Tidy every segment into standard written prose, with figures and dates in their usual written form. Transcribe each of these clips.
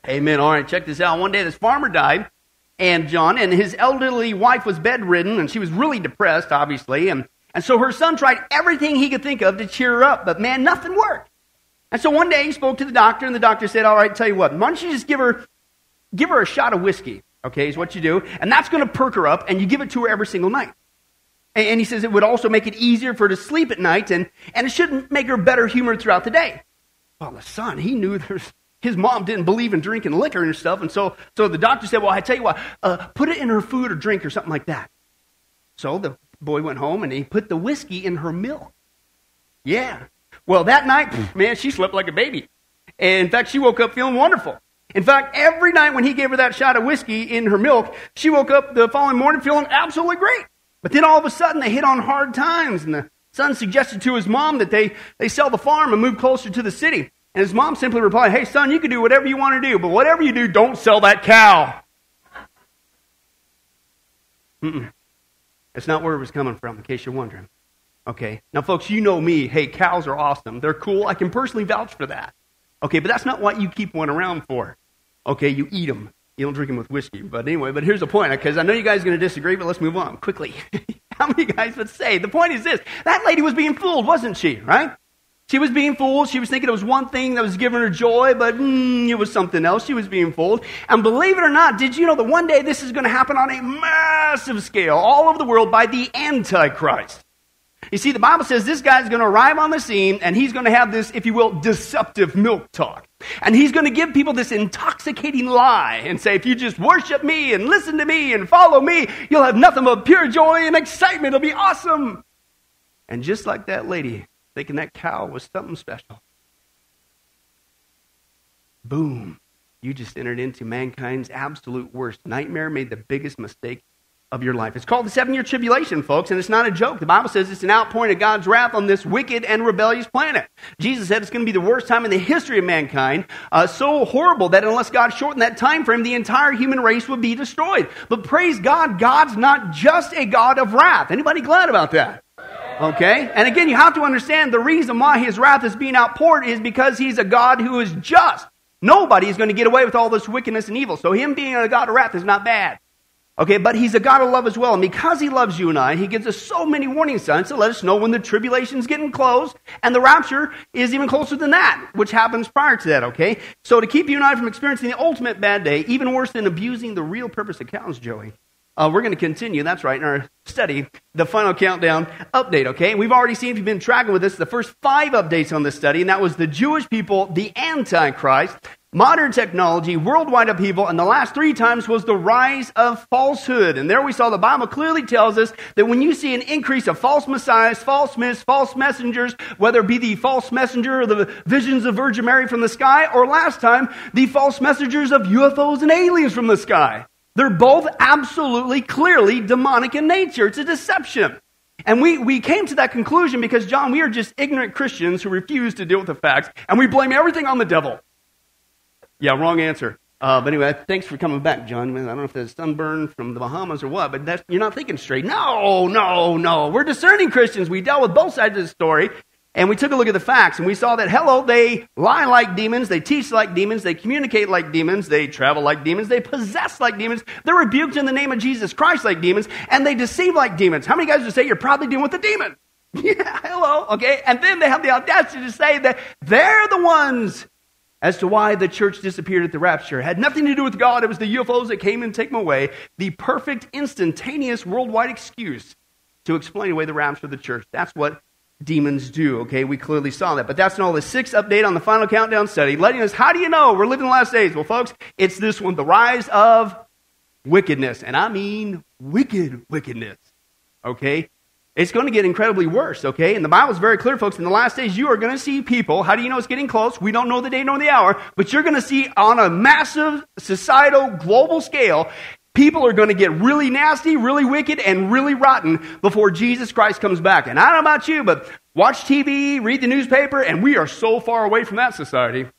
Amen. All right, check this out. One day this farmer died, and his elderly wife was bedridden, and she was really depressed, obviously. And so her son tried everything he could think of to cheer her up, but man, nothing worked. And so one day he spoke to the doctor, and the doctor said, all right, tell you what, why don't you just give her a shot of whiskey, okay, is what you do, and that's going to perk her up, and you give it to her every single night. And he says it would also make it easier for her to sleep at night, and it should make her better humored throughout the day. Well, the son, he knew his mom didn't believe in drinking liquor and stuff, and so the doctor said, well, I tell you what, put it in her food or drink or something like that. So the boy went home, and he put the whiskey in her milk. Yeah. Well, that night, man, she slept like a baby. And in fact, she woke up feeling wonderful. In fact, every night when he gave her that shot of whiskey in her milk, she woke up the following morning feeling absolutely great. But then all of a sudden, they hit on hard times, and the son suggested to his mom that they sell the farm and move closer to the city. And his mom simply replied, hey, son, you can do whatever you want to do, but whatever you do, don't sell that cow. That's not where it was coming from, in case you're wondering. Okay, now, folks, you know me. Hey, cows are awesome. They're cool. I can personally vouch for that. Okay, but that's not what you keep one around for. Okay, you eat them. You don't drink them with whiskey. But anyway, here's the point, because I know you guys are going to disagree, but let's move on quickly. How many guys would say? The point is this. That lady was being fooled, wasn't she, right? She was being fooled. She was thinking it was one thing that was giving her joy, but it was something else. She was being fooled. And believe it or not, did you know that one day this is going to happen on a massive scale all over the world by the Antichrist? You see, the Bible says this guy's going to arrive on the scene, and he's going to have this, if you will, deceptive milk talk. And he's going to give people this intoxicating lie and say, if you just worship me and listen to me and follow me, you'll have nothing but pure joy and excitement. It'll be awesome. And just like that lady, thinking that cow was something special. Boom. You just entered into mankind's absolute worst nightmare, made the biggest mistake of your life. It's called the 7-year tribulation, folks, and it's not a joke. The Bible says it's an outpouring of God's wrath on this wicked and rebellious planet. Jesus said it's going to be the worst time in the history of mankind, so horrible that unless God shortened that time frame, the entire human race would be destroyed. But praise God, God's not just a God of wrath. Anybody glad about that? Okay? And again, you have to understand the reason why his wrath is being outpoured is because he's a God who is just. Nobody is going to get away with all this wickedness and evil. So him being a God of wrath is not bad. Okay, but he's a God of love as well. And because he loves you and I, he gives us so many warning signs to let us know when the tribulation's getting close, and the rapture is even closer than that, which happens prior to that, okay? So to keep you and I from experiencing the ultimate bad day, even worse than abusing the real purpose of cows, Joey, we're going to continue, that's right, in our study, the Final Countdown update, okay? We've already seen, if you've been tracking with us, the first 5 updates on this study, and that was the Jewish people, the Antichrist, modern technology, worldwide upheaval, and the last 3 times was the rise of falsehood. And there we saw the Bible clearly tells us that when you see an increase of false messiahs, false myths, false messengers, whether it be the false messenger or the visions of Virgin Mary from the sky, or last time, the false messengers of UFOs and aliens from the sky, they're both absolutely, clearly demonic in nature. It's a deception. And we came to that conclusion because, John, we are just ignorant Christians who refuse to deal with the facts, and we blame everything on the devil. Yeah, wrong answer. But anyway, thanks for coming back, John. I don't know if that's sunburn from the Bahamas or what, but you're not thinking straight. No. We're discerning Christians. We dealt with both sides of the story, and we took a look at the facts, and we saw that, they lie like demons, they teach like demons, they communicate like demons, they travel like demons, they possess like demons, they're rebuked in the name of Jesus Christ like demons, and they deceive like demons. How many guys would say you're probably dealing with a demon? Yeah, hello, okay? And then they have the audacity to say that they're the ones as to why the church disappeared at the rapture. It had nothing to do with God. It was the UFOs that came and take them away. The perfect, instantaneous, worldwide excuse to explain away the rapture of the church. That's what demons do, okay? We clearly saw that. But that's not all. The 6th update on the Final Countdown study, letting us, how do you know we're living in the last days? Well, folks, it's this one, the rise of wickedness. And I mean wicked wickedness, okay? It's going to get incredibly worse, okay? And the Bible is very clear, folks. In the last days, you are going to see people. How do you know it's getting close? We don't know the day nor the hour. But you're going to see on a massive societal, global scale, people are going to get really nasty, really wicked, and really rotten before Jesus Christ comes back. And I don't know about you, but watch TV, read the newspaper, and we are so far away from that society.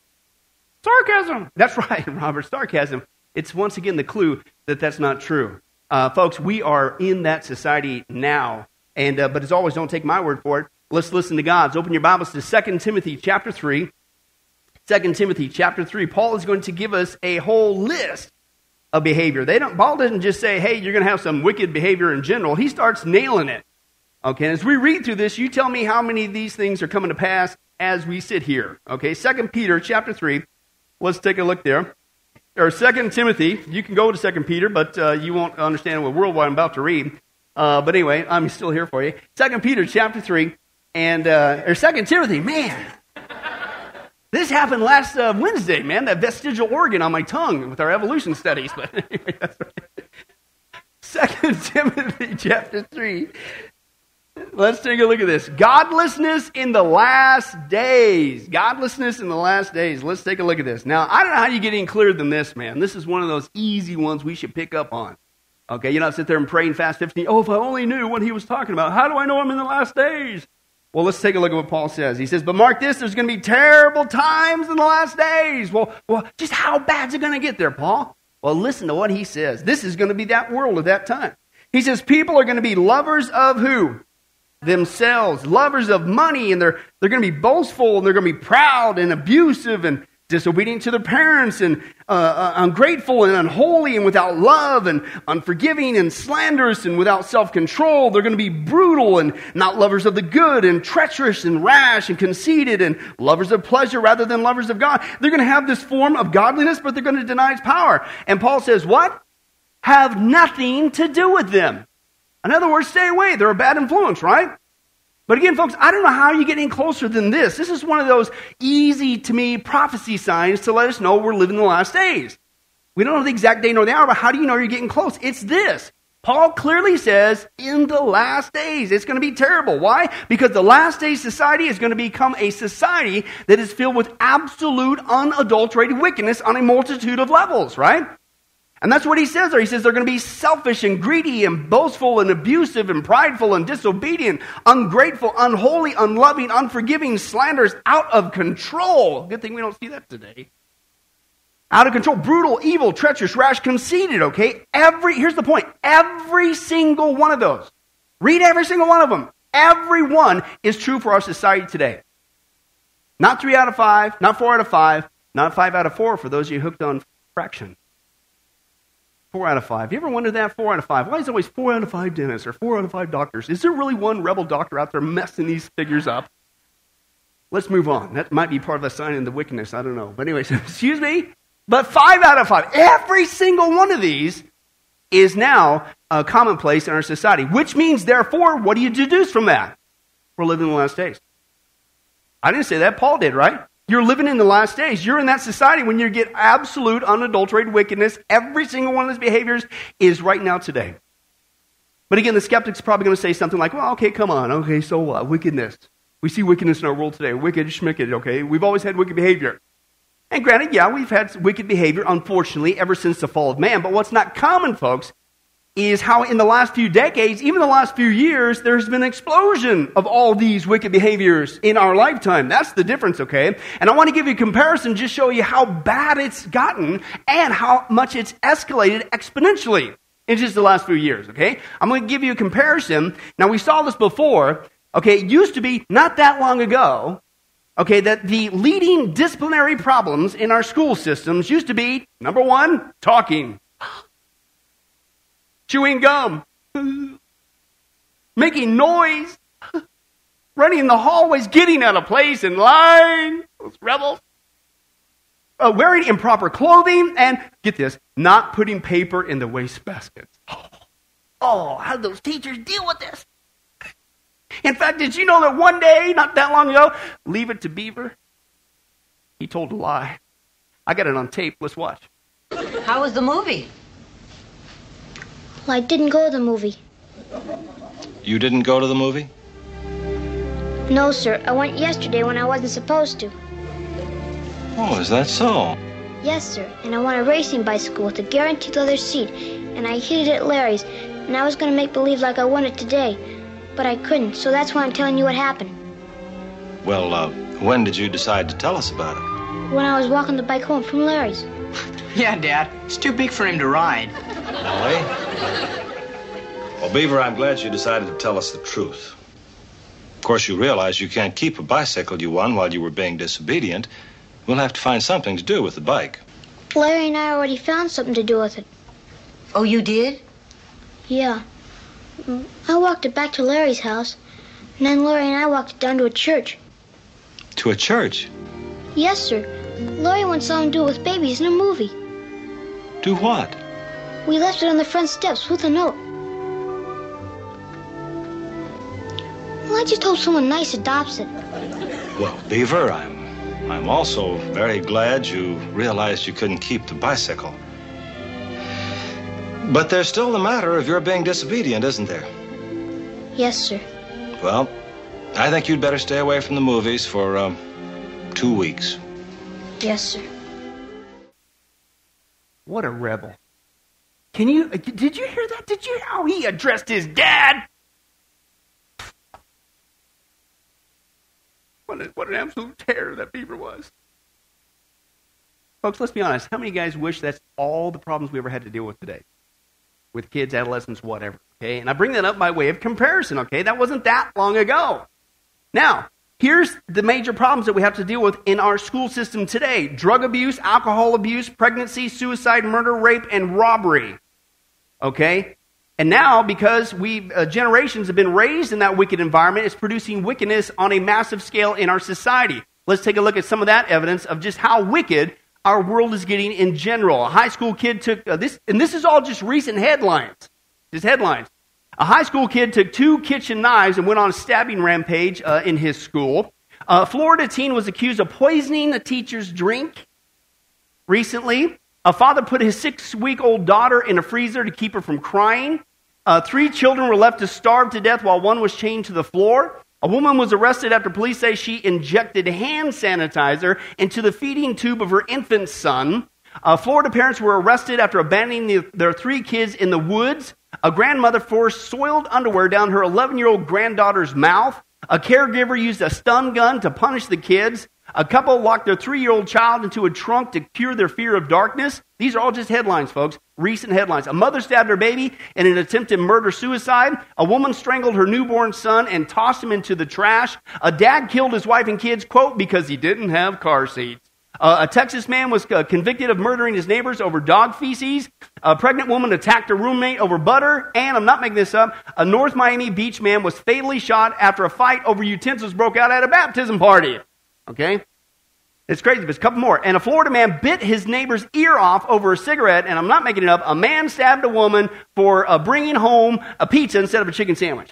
Sarcasm. That's right, Robert, sarcasm. It's once again the clue that that's not true. Folks, we are in that society now. And but as always, don't take my word for it. Let's listen to God's. Open your Bibles to 2 Timothy chapter 3. 2 Timothy chapter 3, Paul is going to give us a whole list of behavior. Paul doesn't just say, hey, you're going to have some wicked behavior in general. He starts nailing it. Okay, as we read through this, you tell me how many of these things are coming to pass as we sit here. Okay, 2 Peter chapter 3, let's take a look there. Or 2 Timothy, you can go to 2 Peter, but you won't understand what world I'm about to read. But anyway, I'm still here for you. 2 Peter chapter 3, and or 2 Timothy, man. This happened last Wednesday, man, that vestigial organ on my tongue with our evolution studies. But anyway, that's right. 2 Timothy chapter 3. Let's take a look at this. Godlessness in the last days. Godlessness in the last days. Let's take a look at this. Now, I don't know how you get any clearer than this, man. This is one of those easy ones we should pick up on. Okay, you don't sit there and pray and fast 15. Oh, if I only knew what he was talking about. How do I know I'm in the last days? Well, let's take a look at what Paul says. He says, but mark this, there's going to be terrible times in the last days. Well, just how bad is it going to get there, Paul? Well, listen to what he says. This is going to be that world at that time. He says, people are going to be lovers of who? Themselves. Lovers of money, and they're going to be boastful, and they're going to be proud and abusive and disobedient to their parents, and ungrateful and unholy and without love, and unforgiving and slanderous and without self-control. They're going to be brutal and not lovers of the good, and treacherous and rash and conceited, and lovers of pleasure rather than lovers of God. They're going to have this form of godliness, but they're going to deny its power. And Paul says, what? Have nothing to do with them. In other words, stay away. They're a bad influence, right? But again, folks, I don't know how you get any closer than this. This is one of those easy-to-me prophecy signs to let us know we're living in the last days. We don't know the exact day nor the hour, but how do you know you're getting close? It's this. Paul clearly says, in the last days, it's going to be terrible. Why? Because the last days society is going to become a society that is filled with absolute, unadulterated wickedness on a multitude of levels, right? And that's what he says there. He says they're going to be selfish and greedy and boastful and abusive and prideful and disobedient, ungrateful, unholy, unloving, unforgiving, slanderous, out of control. Good thing we don't see that today. Out of control, brutal, evil, treacherous, rash, conceited, okay? Here's the point. Every single one of those. Read every single one of them. Every one is true for our society today. Not 3 out of 5, not 4 out of 5, not 5 out of 4 for those of you hooked on fraction. 4 out of 5. You ever wondered that? 4 out of 5. Why is it always 4 out of 5 dentists or 4 out of 5 doctors? Is there really one rebel doctor out there messing these figures up? Let's move on. That might be part of a sign in the wickedness. I don't know. But anyway, excuse me. But 5 out of 5. Every single one of these is now commonplace in our society. Which means, therefore, what do you deduce from that? We're living in the last days. I didn't say that. Paul did, right? You're living in the last days. You're in that society when you get absolute, unadulterated wickedness. Every single one of those behaviors is right now today. But again, the skeptic's probably going to say something like, well, okay, come on. Okay, so what? Wickedness. We see wickedness in our world today. Wicked, schmicked, okay? We've always had wicked behavior. And granted, yeah, we've had wicked behavior, unfortunately, ever since the fall of man. But what's not common, folks, is how in the last few decades, even the last few years, there's been an explosion of all these wicked behaviors in our lifetime. That's the difference, okay? And I want to give you a comparison, just show you how bad it's gotten and how much it's escalated exponentially in just the last few years, okay? I'm going to give you a comparison. Now, we saw this before, okay? It used to be not that long ago, okay, that the leading disciplinary problems in our school systems used to be, number 1, talking. Chewing gum, making noise, running in the hallways, getting out of place in line, those rebels, wearing improper clothing, and, get this, not putting paper in the wastebaskets. Oh, how do those teachers deal with this? In fact, did you know that one day, not that long ago, Leave It to Beaver, he told a lie. I got it on tape. Let's watch. How was the movie? Well, I didn't go to the movie. You didn't go to the movie? No, sir. I went yesterday when I wasn't supposed to. Oh, is that so? Yes, sir. And I won a racing bicycle with a guaranteed leather seat. And I hid it at Larry's. And I was going to make believe like I won it today. But I couldn't, so that's why I'm telling you what happened. Well, when did you decide to tell us about it? When I was walking the bike home from Larry's. Yeah, Dad. It's too big for him to ride. Really? Well, Beaver, I'm glad you decided to tell us the truth. Of course, you realize you can't keep a bicycle you won while you were being disobedient, we'll have to find something to do with the bike. Larry and I already found something to do with it. Oh, you did? Yeah. I walked it back to Larry's house, and then Larry and I walked it down to a church. To a church? Yes, sir. Larry once saw him do it with babies in a movie. Do what? We left it on the front steps with a note. Well, I just hope someone nice adopts it. Well, Beaver, I'm also very glad you realized you couldn't keep the bicycle. But there's still the matter of your being disobedient, isn't there? Yes, sir. Well, I think you'd better stay away from the movies for 2 weeks. Yes, sir. What a rebel. Did you hear that? Did you hear how he addressed his dad? What an absolute terror that Beaver was. Folks, let's be honest. How many guys wish that's all the problems we ever had to deal with today? With kids, adolescents, whatever. Okay? And I bring that up by way of comparison, okay? That wasn't that long ago. Now, here's the major problems that we have to deal with in our school system today. Drug abuse, alcohol abuse, pregnancy, suicide, murder, rape, and robbery. Okay? And now, because generations have been raised in that wicked environment, it's producing wickedness on a massive scale in our society. Let's take a look at some of that evidence of just how wicked our world is getting in general. A high school kid took this, and this is all just recent headlines. Just headlines. A high school kid took 2 kitchen knives and went on a stabbing rampage in his school. A Florida teen was accused of poisoning a teacher's drink recently. A father put his 6-week-old daughter in a freezer to keep her from crying. 3 children were left to starve to death while one was chained to the floor. A woman was arrested after police say she injected hand sanitizer into the feeding tube of her infant son. Florida parents were arrested after abandoning their 3 kids in the woods. A grandmother forced soiled underwear down her 11-year-old granddaughter's mouth. A caregiver used a stun gun to punish the kids. A couple locked their 3-year-old child into a trunk to cure their fear of darkness. These are all just headlines, folks. Recent headlines. A mother stabbed her baby in an attempted murder-suicide. A woman strangled her newborn son and tossed him into the trash. A dad killed his wife and kids, quote, because he didn't have car seats. A Texas man was convicted of murdering his neighbors over dog feces. A pregnant woman attacked her roommate over butter. And, I'm not making this up, a North Miami Beach man was fatally shot after a fight over utensils broke out at a baptism party. Okay? It's crazy, but it's a couple more. And a Florida man bit his neighbor's ear off over a cigarette. And I'm not making it up. A man stabbed a woman for bringing home a pizza instead of a chicken sandwich.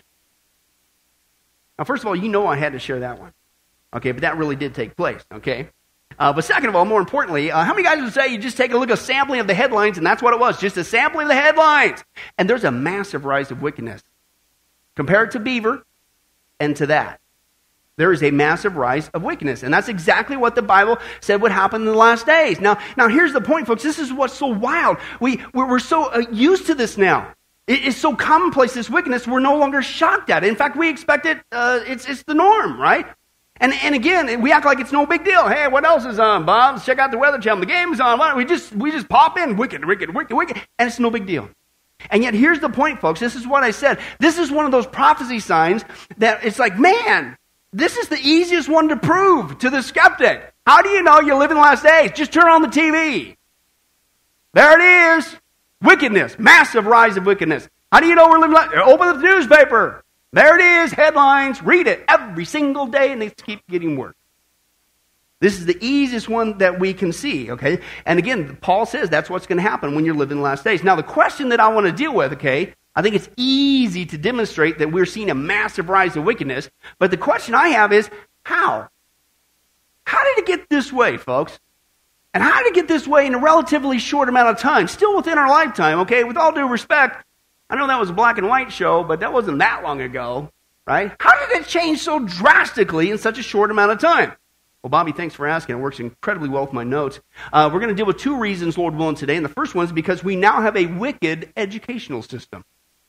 Now, first of all, you know I had to share that one. Okay, but that really did take place. Okay? But second of all, more importantly, how many guys would say you just take a look at a sampling of the headlines, and that's what it was, just a sampling of the headlines. And there's a massive rise of wickedness. Compared to Beaver and to that, there is a massive rise of wickedness. And that's exactly what the Bible said would happen in the last days. Now here's the point, folks. This is what's so wild. We're so used to this now. It's so commonplace, this wickedness, we're no longer shocked at it. In fact, we expect it, it's the norm, right? And again, we act like it's no big deal. Hey, what else is on, Bob? Let's check out the Weather Channel. The game's on. Why don't we just pop in, wicked, and it's no big deal. And yet, here's the point, folks. This is what I said. This is one of those prophecy signs that it's like, man, this is the easiest one to prove to the skeptic. How do you know you live in the last days? Just turn on the TV. There it is. Wickedness. Massive rise of wickedness. How do you know we're living last days? Open the newspaper. There it is, headlines, read it every single day, and they keep getting worse. This is the easiest one that we can see, okay? And again, Paul says that's what's going to happen when you're living the last days. Now, the question that I want to deal with, okay, I think it's easy to demonstrate that we're seeing a massive rise of wickedness, but the question I have is, how? How did it get this way, folks? And how did it get this way in a relatively short amount of time? Still within our lifetime, okay? With all due respect, I know that was a black and white show, but that wasn't that long ago, right? How did it change so drastically in such a short amount of time? Well, Bobby, thanks for asking. It works incredibly well with my notes. We're going to deal with 2 reasons, Lord willing, today. And the first one is because we now have a wicked educational system.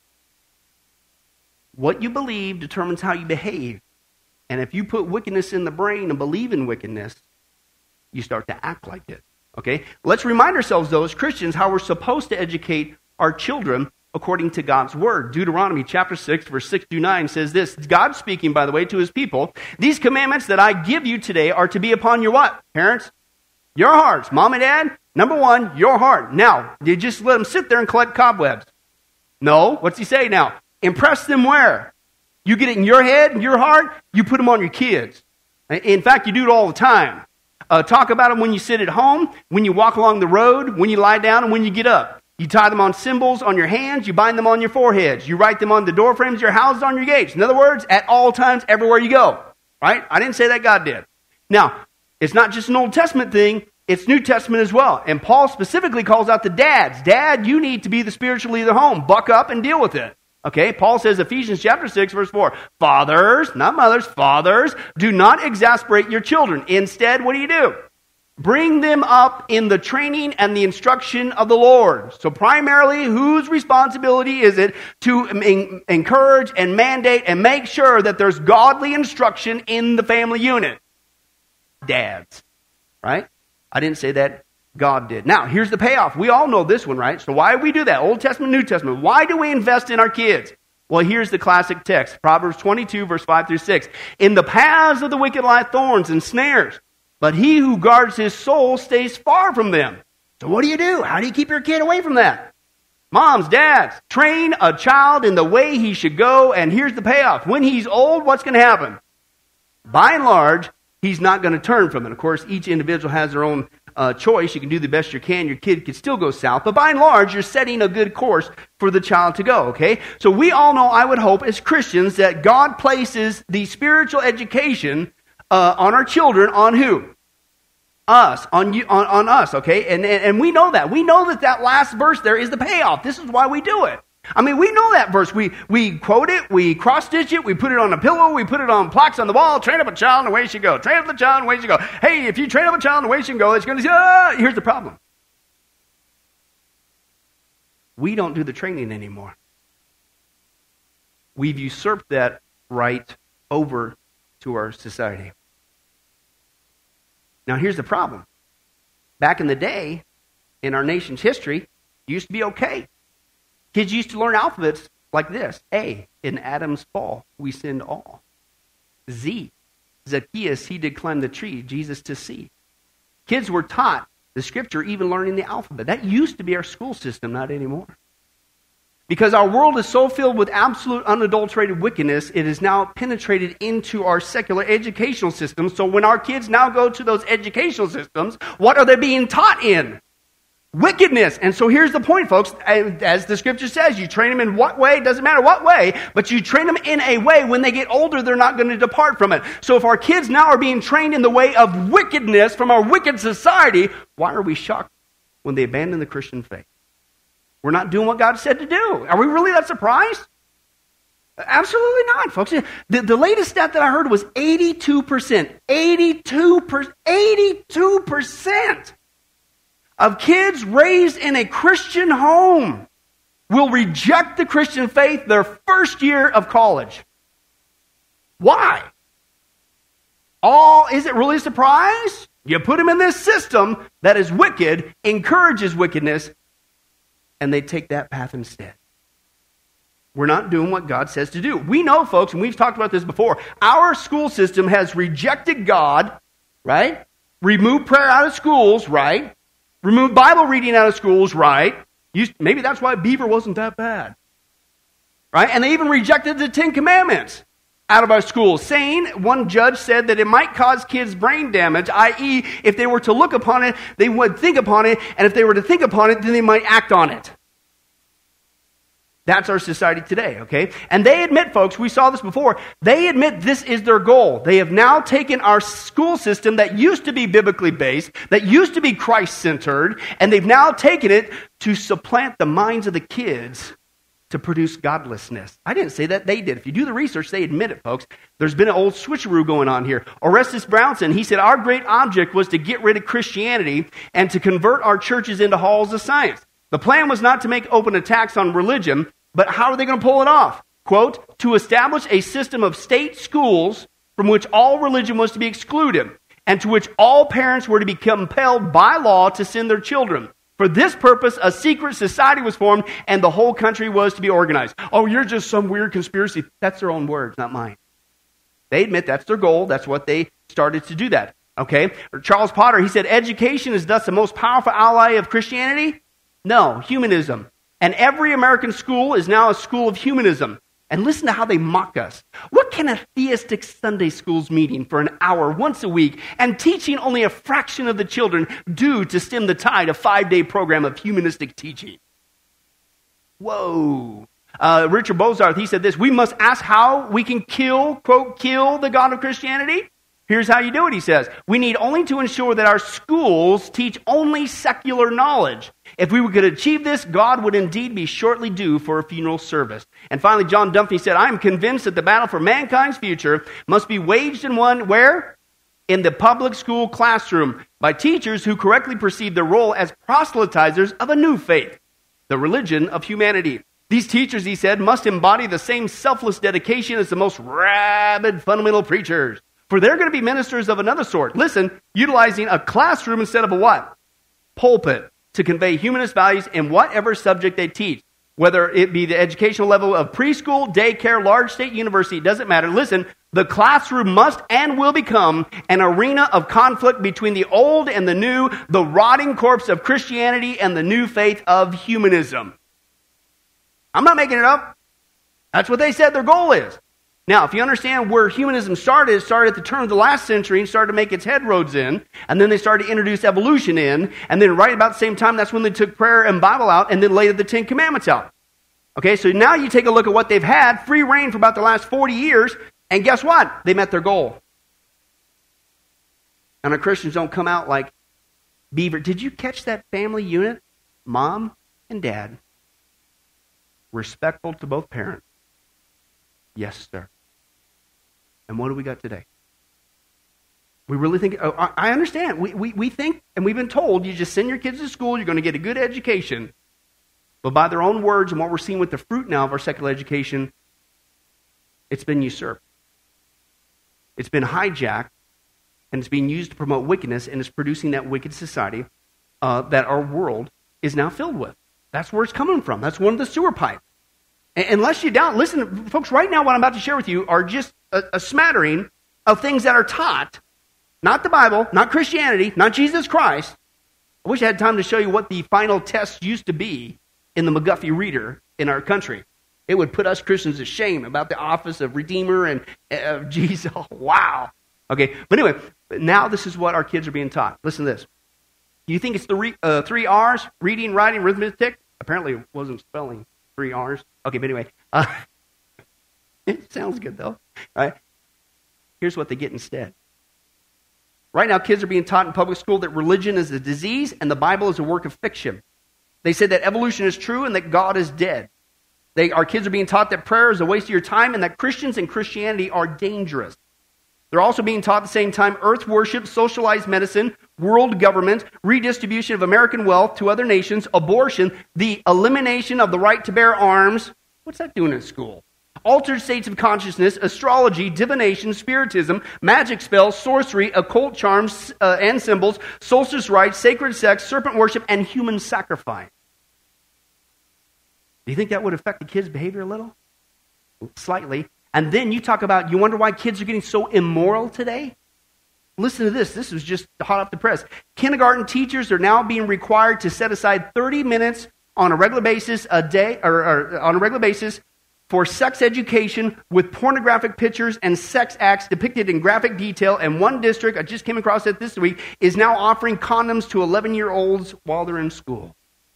What you believe determines how you behave. And if you put wickedness in the brain and believe in wickedness, you start to act like it. Okay? Let's remind ourselves, though, as Christians, how we're supposed to educate our children according to God's word. Deuteronomy chapter 6, verse 6 through 9 says this. God speaking, by the way, to his people. These commandments that I give you today are to be upon your what? Parents? Your hearts. Mom and dad, number one, your heart. Now, you just let them sit there and collect cobwebs. No. What's he say now? Impress them where? You get it in your head, in your heart, you put them on your kids. In fact, you do it all the time. Talk about them when you sit at home, when you walk along the road, when you lie down, and when you get up. You tie them on symbols on your hands. You bind them on your foreheads. You write them on the door frames of your houses, on your gates. In other words, at all times, everywhere you go. Right? I didn't say that, God did. Now, it's not just an Old Testament thing. It's New Testament as well. And Paul specifically calls out the dads. Dad, you need to be the spiritual leader of the home. Buck up and deal with it. Okay? Paul says, Ephesians chapter 6, verse 4, fathers, not mothers, fathers, do not exasperate your children. Instead, what do? Bring them up in the training and the instruction of the Lord. So primarily, whose responsibility is it to encourage and mandate and make sure that there's godly instruction in the family unit? Dads. Right? I didn't say that. God did. Now, here's the payoff. We all know this one, right? So why do we do that? Old Testament, New Testament. Why do we invest in our kids? Well, here's the classic text. Proverbs 22, verse 5 through 6. In the paths of the wicked lie thorns and snares, but he who guards his soul stays far from them. So what do? How do you keep your kid away from that? Moms, dads, train a child in the way he should go, and here's the payoff. When he's old, what's going to happen? By and large, he's not going to turn from it. Of course, each individual has their own choice. You can do the best you can. Your kid could still go south, but by and large, you're setting a good course for the child to go, okay? So we all know, I would hope, as Christians, that God places the spiritual education on our children on who? Us, on us, okay? And we know that. We know that last verse there is the payoff. This is why we do it. I mean, we know that verse. We quote it, we cross-stitch it, we put it on a pillow, we put it on plaques on the wall. Train up a child in the way he should go. Train up the child in the way he should go. Hey, if you train up a child in the way he should go, it's going to... Here's the problem. We don't do the training anymore. We've usurped that right over to our society. Now, here's the problem. Back in the day, in our nation's history, it used to be okay. Kids used to learn alphabets like this. A, in Adam's fall, we sinned all. Z, Zacchaeus, he did climb the tree, Jesus to see. Kids were taught the scripture, even learning the alphabet. That used to be our school system, not anymore. Because our world is so filled with absolute unadulterated wickedness, it is now penetrated into our secular educational system. So when our kids now go to those educational systems, what are they being taught in? Wickedness. And so here's the point, folks. As the scripture says, you train them in what way? It doesn't matter what way, but you train them in a way. When they get older, they're not going to depart from it. So if our kids now are being trained in the way of wickedness from our wicked society, why are we shocked when they abandon the Christian faith? We're not doing what God said to do. Are we really that surprised? Absolutely not, folks. The latest stat that I heard was 82%. 82% of kids raised in a Christian home will reject the Christian faith their first year of college. Why? Is it really a surprise? You put them in this system that is wicked, encourages wickedness, and they take that path instead. We're not doing what God says to do. We know, folks, and we've talked about this before, our school system has rejected God, right? Removed prayer out of schools, right? Removed Bible reading out of schools, right? Maybe that's why Beaver wasn't that bad, right? And they even rejected the 10 Commandments out of our schools, saying, one judge said that it might cause kids brain damage, i.e., if they were to look upon it, they would think upon it, and if they were to think upon it, then they might act on it. That's our society today, okay? And they admit, folks, we saw this before, they admit this is their goal. They have now taken our school system that used to be biblically based, that used to be Christ-centered, and they've now taken it to supplant the minds of the kids to produce godlessness. I didn't say that, they did. If you do the research, they admit it, folks. There's been an old switcheroo going on here. Orestes Brownson, he said, our great object was to get rid of Christianity and to convert our churches into halls of science. The plan was not to make open attacks on religion, but how are they going to pull it off? Quote, to establish a system of state schools from which all religion was to be excluded and to which all parents were to be compelled by law to send their children. For this purpose, a secret society was formed and the whole country was to be organized. Oh, you're just some weird conspiracy. That's their own words, not mine. They admit that's their goal. That's what they started to do that. Okay? Or Charles Potter, he said, education is thus the most powerful ally of Christianity? No, humanism. And every American school is now a school of humanism. And listen to how they mock us. What can a theistic Sunday schools meeting for an hour once a week and teaching only a fraction of the children do to stem the tide of a 5-day program of humanistic teaching? Whoa. Richard Bozarth, he said this, we must ask how we can kill, quote, kill the God of Christianity. Here's how you do it, he says. We need only to ensure that our schools teach only secular knowledge. If we could achieve this, God would indeed be shortly due for a funeral service. And finally, John Dumphy said, I am convinced that the battle for mankind's future must be waged and won where? In the public school classroom by teachers who correctly perceive their role as proselytizers of a new faith, the religion of humanity. These teachers, he said, must embody the same selfless dedication as the most rabid fundamental preachers. For they're going to be ministers of another sort. Listen, utilizing a classroom instead of a what? Pulpit to convey humanist values in whatever subject they teach. Whether it be the educational level of preschool, daycare, large state university, it doesn't matter. Listen, the classroom must and will become an arena of conflict between the old and the new, the rotting corpse of Christianity and the new faith of humanism. I'm not making it up. That's what they said their goal is. Now, if you understand where humanism started, it started at the turn of the last century and started to make its headroads in, and then they started to introduce evolution in, and then right about the same time, that's when they took prayer and Bible out, and then later the Ten Commandments out. Okay, so now you take a look at what they've had, free reign for about the last 40 years, and guess what? They met their goal. And our Christians don't come out like beaver. Did you catch that family unit? Mom and dad. Respectful to both parents. Yes, sir. And what do we got today? We really think, I understand. We think, and we've been told, you just send your kids to school, you're going to get a good education. But by their own words and what we're seeing with the fruit now of our secular education, it's been usurped. It's been hijacked, and it's being used to promote wickedness, and it's producing that wicked society that our world is now filled with. That's where it's coming from. That's one of the sewer pipes. Unless you doubt, listen, folks, right now what I'm about to share with you are just a smattering of things that are taught, not the Bible, not Christianity, not Jesus Christ. I wish I had time to show you what the final test used to be in the McGuffey Reader in our country. It would put us Christians to shame about the office of Redeemer and Jesus. Oh, wow. Okay, but anyway, now this is what our kids are being taught. Listen to this. You think it's the 3 R's, reading, writing, arithmetic? Apparently it wasn't spelling 3 R's. Okay, but anyway, it sounds good though, right? Here's what they get instead. Right now, kids are being taught in public school that religion is a disease and the Bible is a work of fiction. They said that evolution is true and that God is dead. Our kids are being taught that prayer is a waste of your time and that Christians and Christianity are dangerous. They're also being taught at the same time earth worship, socialized medicine, world government, redistribution of American wealth to other nations, abortion, the elimination of the right to bear arms. What's that doing in school? Altered states of consciousness, astrology, divination, spiritism, magic spells, sorcery, occult charms and symbols, solstice rites, sacred sex, serpent worship, and human sacrifice. Do you think that would affect the kids' behavior a little? Slightly. And then you talk about, you wonder why kids are getting so immoral today? Listen to this. This was just hot off the press. Kindergarten teachers are now being required to set aside 30 minutes on a regular basis a day, or on a regular basis for sex education with pornographic pictures and sex acts depicted in graphic detail. And one district, I just came across it this week, is now offering condoms to 11-year-olds while they're in school.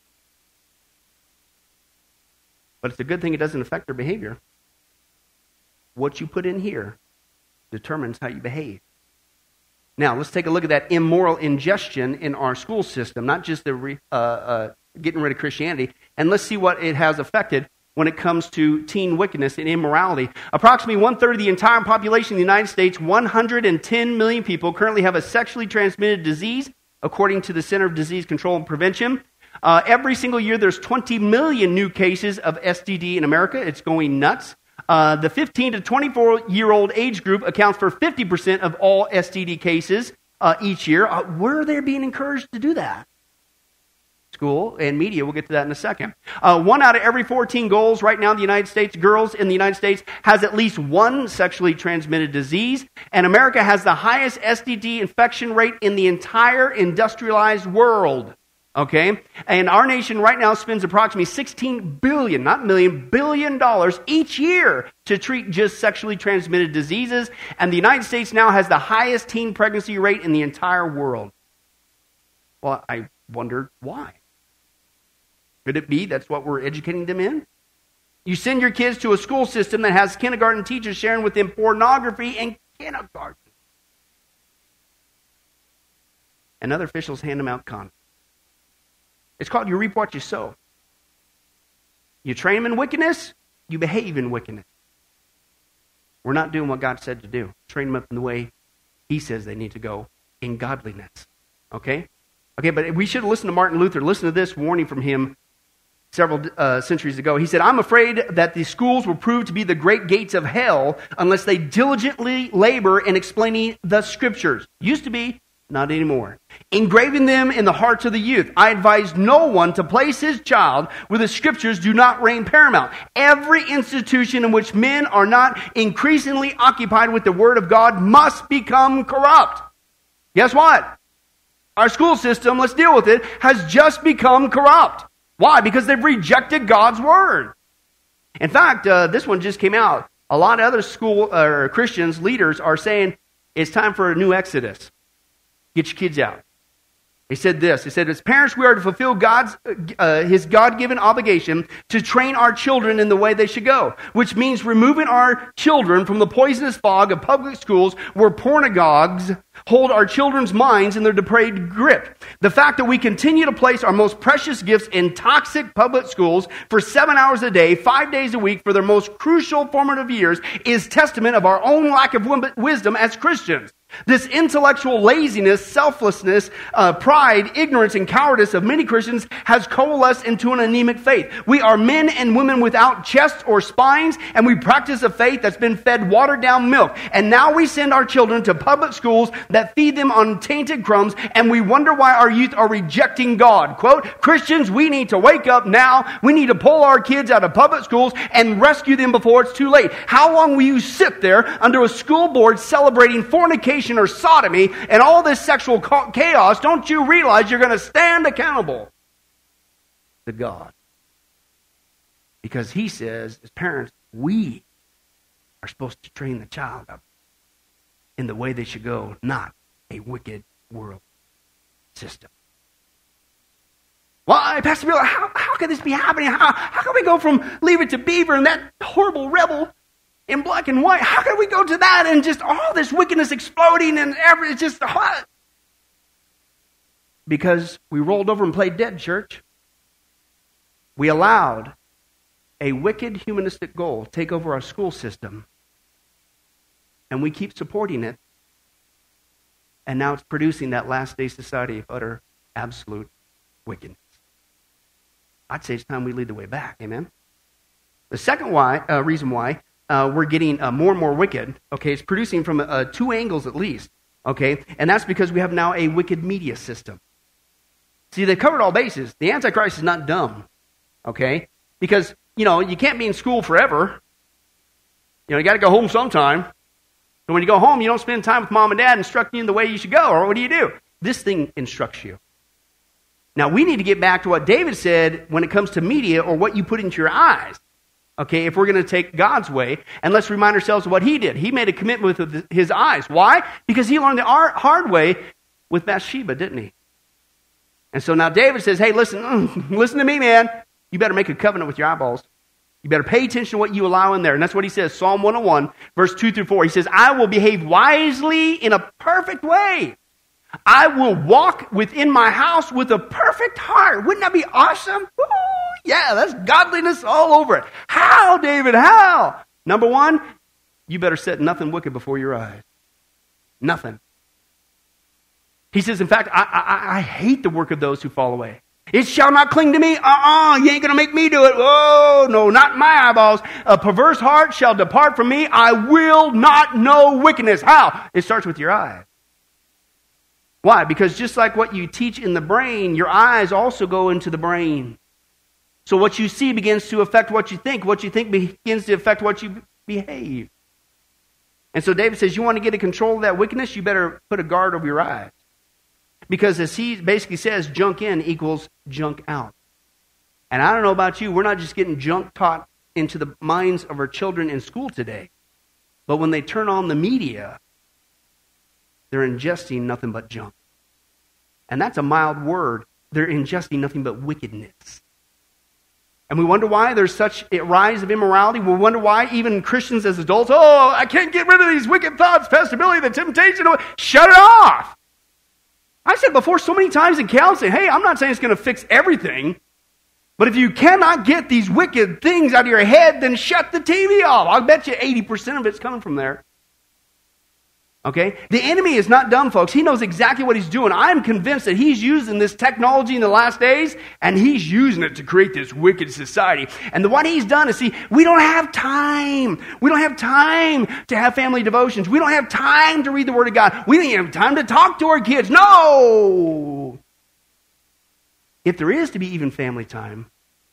But it's a good thing it doesn't affect their behavior. What you put in here determines how you behave. Now, let's take a look at that immoral ingestion in our school system, not just the getting rid of Christianity, and let's see what it has affected when it comes to teen wickedness and immorality. Approximately 1/3 of the entire population of the United States, 110 million people, currently have a sexually transmitted disease, according to the Center of Disease Control and Prevention. Every single year, there's 20 million new cases of STD in America. It's going nuts. The 15 to 24-year-old age group accounts for 50% of all STD cases each year. Where are they being encouraged to do that? school and media. We'll get to that in a second. 1 out of every 14 girls right now in the United States has at least one sexually transmitted disease. And America has the highest STD infection rate in the entire industrialized world. Okay? And our nation right now spends approximately $16 billion, not million, billion dollars each year to treat just sexually transmitted diseases. And the United States now has the highest teen pregnancy rate in the entire world. Well, I wondered why. Could it be that's what we're educating them in? You send your kids to a school system that has kindergarten teachers sharing with them pornography in kindergarten. And other officials hand them out condoms. It's called you reap what you sow. You train them in wickedness, you behave in wickedness. We're not doing what God said to do. Train them up in the way He says they need to go in godliness. Okay? Okay, but we should listen to Martin Luther. Listen to this warning from him several centuries ago. He said, I'm afraid that the schools will prove to be the great gates of hell unless they diligently labor in explaining the Scriptures. Used to be, not anymore. Engraving them in the hearts of the youth. I advise no one to place his child where the Scriptures do not reign paramount. Every institution in which men are not increasingly occupied with the Word of God must become corrupt. Guess what? Our school system, let's deal with it, has just become corrupt. Why? Because they've rejected God's Word. In fact, this one just came out. A lot of other school Christians, leaders, are saying it's time for a new exodus. Get your kids out. He said this. He said, as parents, we are to fulfill His God-given obligation to train our children in the way they should go, which means removing our children from the poisonous fog of public schools where pornogogues hold our children's minds in their depraved grip. The fact that we continue to place our most precious gifts in toxic public schools for 7 hours a day, 5 days a week for their most crucial formative years is testament of our own lack of wisdom as Christians. This intellectual laziness, selflessness, pride, ignorance, and cowardice of many Christians has coalesced into an anemic faith. We are men and women without chests or spines, and we practice a faith that's been fed watered-down milk. And now we send our children to public schools that feed them on tainted crumbs, and we wonder why our youth are rejecting God. Quote, Christians, we need to wake up now. We need to pull our kids out of public schools and rescue them before it's too late. How long will you sit there under a school board celebrating fornication or sodomy and all this sexual chaos? Don't you realize you're going to stand accountable to God? Because He says, as parents, we are supposed to train the child up in the way they should go, not a wicked world system. Why, Pastor Bill, how can this be happening? How can we go from Leave It to Beaver and that horrible rebel in black and white? How can we go to that and just all this wickedness exploding and it's just hot? Because we rolled over and played dead, church. We allowed a wicked humanistic goal take over our school system, and we keep supporting it, and now it's producing that last day society of utter, absolute wickedness. I'd say it's time we lead the way back, amen? The second reason why we're getting more and more wicked, okay, it's producing from two angles at least, okay, and that's because we have now a wicked media system. See, they covered all bases. The Antichrist is not dumb, okay, because, you can't be in school forever. You got to go home sometime. So when you go home, you don't spend time with mom and dad instructing you in the way you should go, or what do? This thing instructs you. Now, we need to get back to what David said when it comes to media or what you put into your eyes. Okay, if we're going to take God's way, and let's remind ourselves of what He did. He made a commitment with His eyes. Why? Because He learned the hard way with Bathsheba, didn't He? And so now David says, hey, listen to me, man. You better make a covenant with your eyeballs. You better pay attention to what you allow in there. And that's what he says, Psalm 101, verse 2 through 4. He says, I will behave wisely in a perfect way. I will walk within my house with a perfect heart. Wouldn't that be awesome? Woo! Yeah, that's godliness all over it. How, David, how? Number one, you better set nothing wicked before your eyes. Nothing. He says, in fact, I hate the work of those who fall away. It shall not cling to me. You ain't going to make me do it. Oh, no, not my eyeballs. A perverse heart shall depart from me. I will not know wickedness. How? It starts with your eyes. Why? Because just like what you teach in the brain, your eyes also go into the brain. So what you see begins to affect what you think. What you think begins to affect what you behave. And so David says, you want to get a control of that wickedness, you better put a guard over your eyes. Because as he basically says, junk in equals junk out. And I don't know about you, we're not just getting junk taught into the minds of our children in school today. But when they turn on the media, they're ingesting nothing but junk. And that's a mild word. They're ingesting nothing but wickedness. And we wonder why there's such a rise of immorality. We wonder why even Christians as adults, oh, I can't get rid of these wicked thoughts, Pastor Billy, the temptation. Shut it off. I said before so many times in counseling, hey, I'm not saying it's going to fix everything, but if you cannot get these wicked things out of your head, then shut the TV off. I'll bet you 80% of it's coming from there. Okay? The enemy is not dumb, folks. He knows exactly what he's doing. I'm convinced that he's using this technology in the last days, and he's using it to create this wicked society. And what he's done is, see, we don't have time. We don't have time to have family devotions. We don't have time to read the Word of God. We don't even have time to talk to our kids. No! If there is to be even family time,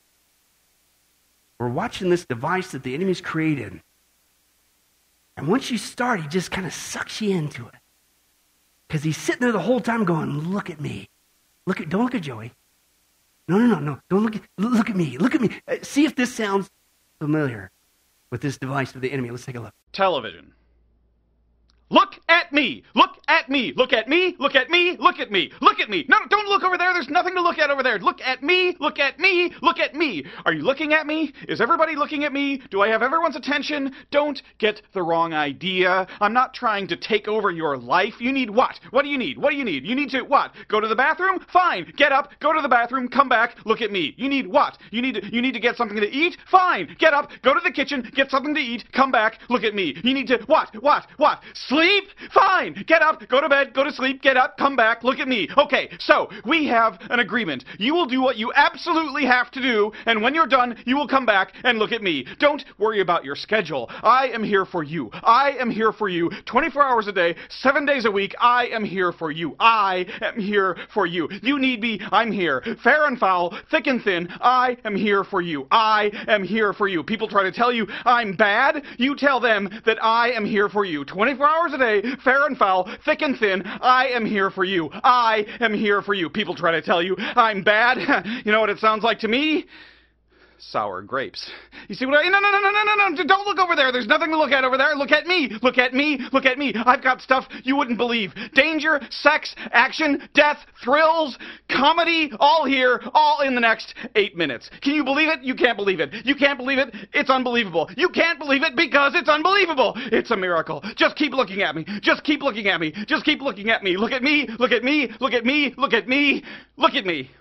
we're watching this device that the enemy's created. And once you start, he just kind of sucks you into it. Because he's sitting there the whole time going, look at me. Don't look at Joey. No. Don't look at me. Look at me. See if this sounds familiar with this device of the enemy. Let's take a look. Television. Look at me. Look at me. Look at me. Look at me. Look at me. Look at me. No, don't look over there. There's nothing to look at over there. Look at me. Look at me. Look at me. Are you looking at me? Is everybody looking at me? Do I have everyone's attention? Don't get the wrong idea. I'm not trying to take over your life. You need what? What do you need? What do you need? You need to what? Go to the bathroom? Fine. Get up. Go to the bathroom. Come back. Look at me. You need what? You need to get something to eat? Fine. Get up. Go to the kitchen. Get something to eat. Come back. Look at me. You need to what? Sleep? Fine. Get up. Go to bed. Go to sleep. Get up. Come back. Look at me. Okay, so we have an agreement. You will do what you absolutely have to do, and when you're done, you will come back and look at me. Don't worry about your schedule. I am here for you. I am here for you 24 hours a day, 7 days a week. I am here for you. I am here for you. You need me. I'm here. Fair and foul, thick and thin. I am here for you. I am here for you. People try to tell you I'm bad. You tell them that I am here for you. 24 hours a day, fair and foul, thick and thin. I am here for you. I am here for you. People try to tell you I'm bad. You know what it sounds like to me? Sour grapes. You see what I... No. Don't look over there. There's nothing to look at over there. Look at me. Look at me. Look at me. I've got stuff you wouldn't believe. Danger, sex, action, death, thrills, comedy, all here, all in the next 8 minutes. Can you believe it? You can't believe it. You can't believe it? It's unbelievable. You can't believe it because it's unbelievable. It's a miracle. Just keep looking at me. Just keep looking at me. Just keep looking at me. Look at me. Look at me. Look at me. Look at me. Look at me.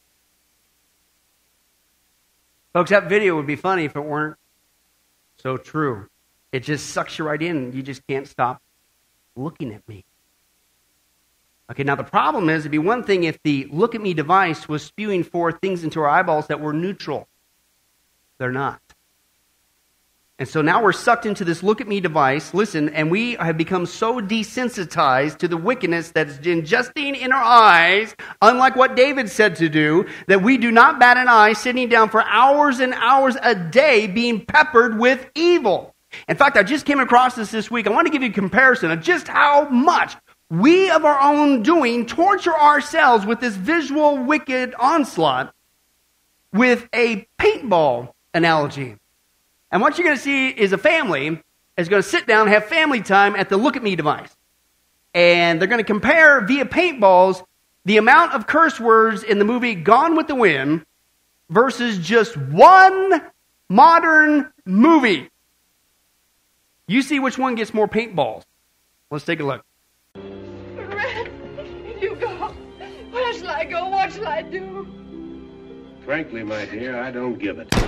Folks, that video would be funny if it weren't so true. It just sucks you right in. You just can't stop looking at me. Okay, now the problem is, it'd be one thing if the look at me device was spewing forth things into our eyeballs that were neutral. They're not. And so now we're sucked into this look at me device, listen, and we have become so desensitized to the wickedness that's ingesting in our eyes, unlike what David said to do, that we do not bat an eye sitting down for hours and hours a day being peppered with evil. In fact, I just came across this week. I want to give you a comparison of just how much we of our own doing torture ourselves with this visual wicked onslaught with a paintball analogy. And what you're going to see is a family is going to sit down and have family time at the look at me device. And they're going to compare via paintballs the amount of curse words in the movie Gone with the Wind versus just one modern movie. You see which one gets more paintballs. Let's take a look. Red, you go. Where shall I go? What shall I do? Frankly, my dear, I don't give it.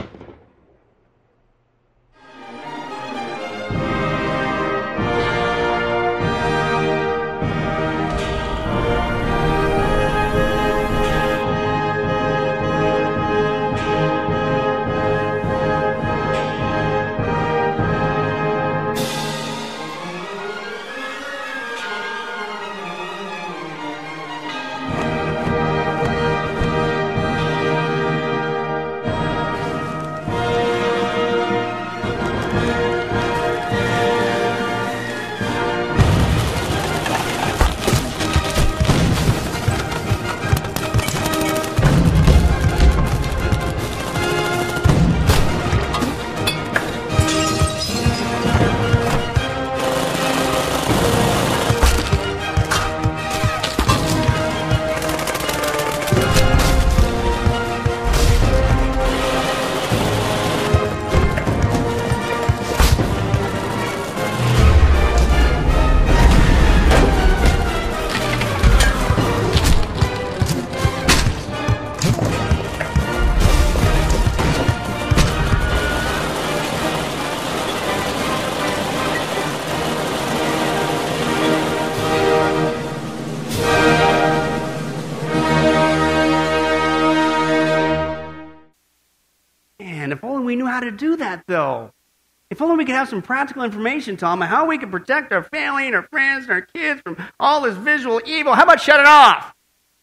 only we knew how to do that, though. If only we could have some practical information, Tom, on how we can protect our family and our friends and our kids from all this visual evil. How about shut it off?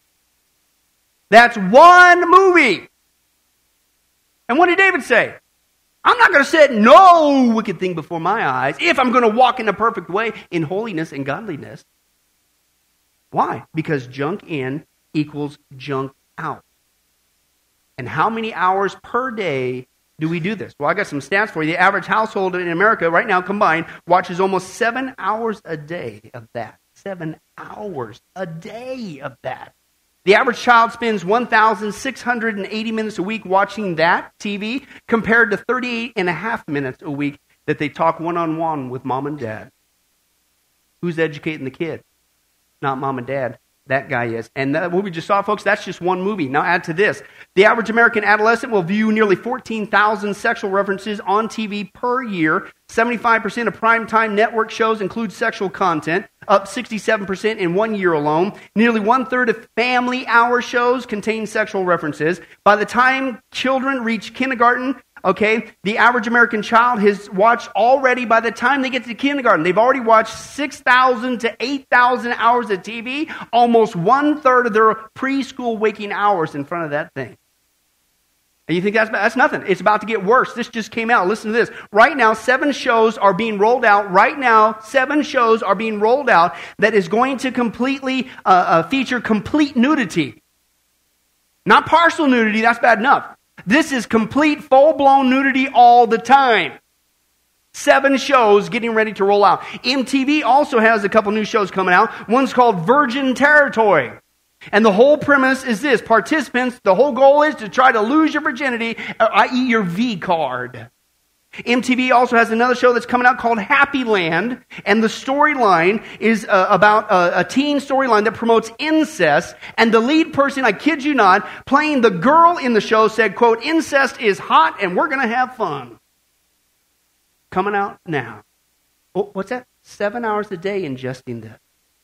That's one movie. And what did David say? I'm not going to set no wicked thing before my eyes if I'm going to walk in the perfect way in holiness and godliness. Why? Because junk in equals junk out. And how many hours per day do we do this? Well, I got some stats for you. The average household in America right now combined watches almost 7 hours a day of that. 7 hours a day of that. The average child spends 1,680 minutes a week watching that TV compared to 38 and a half minutes a week that they talk one-on-one with mom and dad. Who's educating the kid? Not mom and dad. That guy is. And what we just saw, folks, that's just one movie. Now add to this. The average American adolescent will view nearly 14,000 sexual references on TV per year. 75% of primetime network shows include sexual content, up 67% in 1 year alone. Nearly 1/3 of family hour shows contain sexual references. By the time children reach kindergarten, the average American child has watched already, by the time they get to kindergarten, they've already watched 6,000 to 8,000 hours of TV, almost 1/3 of their preschool waking hours in front of that thing. And you think that's nothing. It's about to get worse. This just came out. Listen to this. Right now, 7 shows are being rolled out. Right now, 7 shows are being rolled out that is going to completely feature complete nudity. Not partial nudity. That's bad enough. This is complete, full-blown nudity all the time. 7 shows getting ready to roll out. MTV also has a couple new shows coming out. One's called Virgin Territory. And the whole premise is this. Participants, the whole goal is to try to lose your virginity, i.e. your V card. MTV also has another show that's coming out called Happy Land, and the storyline is about a teen storyline that promotes incest, and the lead person, I kid you not, playing the girl in the show said, quote, "Incest is hot and we're going to have fun." Coming out now. Oh, what's that? 7 hours a day ingesting this.